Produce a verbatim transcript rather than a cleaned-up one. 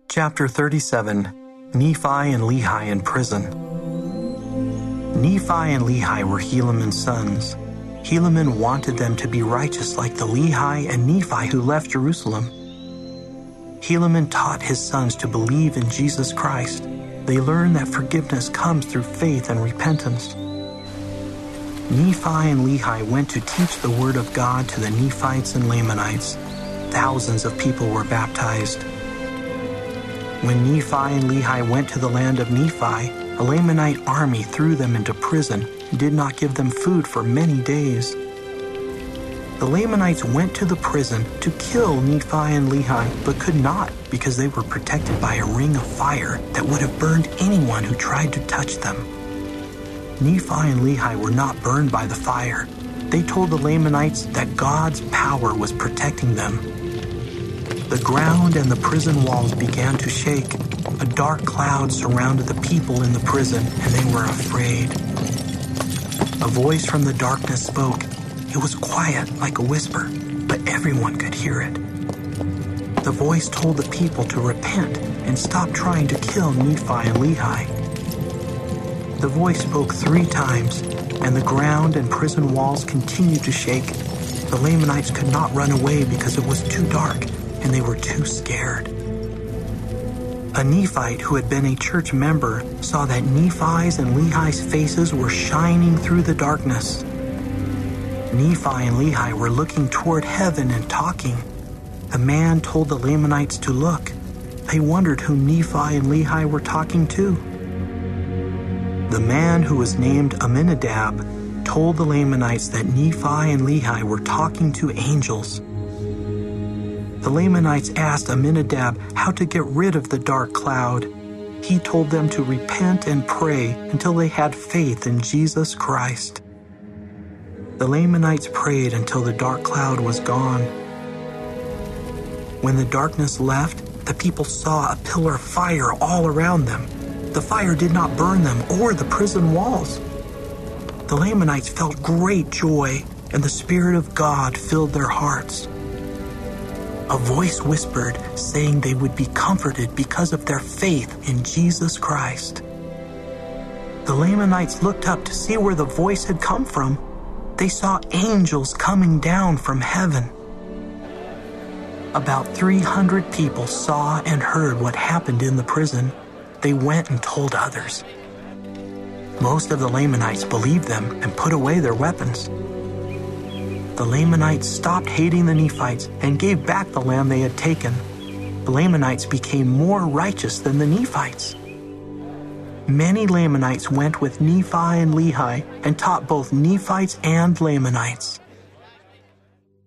Chapter thirty-seven. Nephi and Lehi in prison. Nephi and Lehi were Helaman's sons. Helaman wanted them to be righteous like the Lehi and Nephi who left Jerusalem. Helaman taught his sons to believe in Jesus Christ. They learned that forgiveness comes through faith and repentance. Nephi and Lehi went to teach the word of God to the Nephites and Lamanites. Thousands of people were baptized. When Nephi and Lehi went to the land of Nephi, a Lamanite army threw them into prison and did not give them food for many days. The Lamanites went to the prison to kill Nephi and Lehi, but could not because they were protected by a ring of fire that would have burned anyone who tried to touch them. Nephi and Lehi were not burned by the fire. They told the Lamanites that God's power was protecting them. The ground and the prison walls began to shake. A dark cloud surrounded the people in the prison, and they were afraid. A voice from the darkness spoke. It was quiet, like a whisper, but everyone could hear it. The voice told the people to repent and stop trying to kill Nephi and Lehi. The voice spoke three times, and the ground and prison walls continued to shake. The Lamanites could not run away because it was too dark, and they were too scared. A Nephite who had been a church member saw that Nephi's and Lehi's faces were shining through the darkness. Nephi and Lehi were looking toward heaven and talking. The man told the Lamanites to look. They wondered who Nephi and Lehi were talking to. The man who was named Aminadab told the Lamanites that Nephi and Lehi were talking to angels. The Lamanites asked Aminadab how to get rid of the dark cloud. He told them to repent and pray until they had faith in Jesus Christ. The Lamanites prayed until the dark cloud was gone. When the darkness left, the people saw a pillar of fire all around them. The fire did not burn them or the prison walls. The Lamanites felt great joy, and the Spirit of God filled their hearts. A voice whispered, saying they would be comforted because of their faith in Jesus Christ. The Lamanites looked up to see where the voice had come from. They saw angels coming down from heaven. About three hundred people saw and heard what happened in the prison. They went and told others. Most of the Lamanites believed them and put away their weapons. The Lamanites stopped hating the Nephites and gave back the land they had taken. The Lamanites became more righteous than the Nephites. Many Lamanites went with Nephi and Lehi and taught both Nephites and Lamanites.